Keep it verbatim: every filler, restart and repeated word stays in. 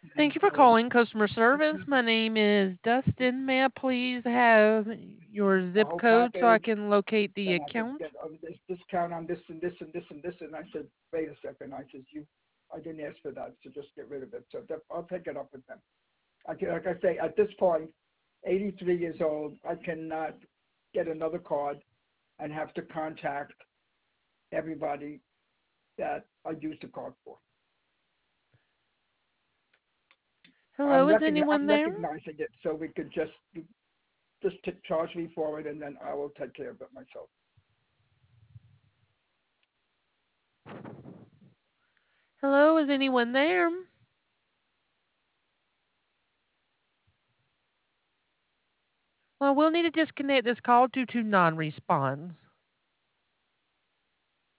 Thank you for calling customer service. My name is Dustin. May I please have your The zip whole code so I package, can locate the and I could account? get uh, this discount on this and this and this and this. And I said, wait a second. I says, you, I didn't ask for that, so just get rid of it. So that, I'll take it up with them. I can, like I say, at this point, eighty-three years old, I cannot get another card and have to contact everybody that I used the card for. Hello, I'm, is recogni- anyone I'm there? recognizing it, so we could just just t- charge me for it, and then I will take care of it myself. Hello, is anyone there? Well, we'll need to disconnect this call due to non response.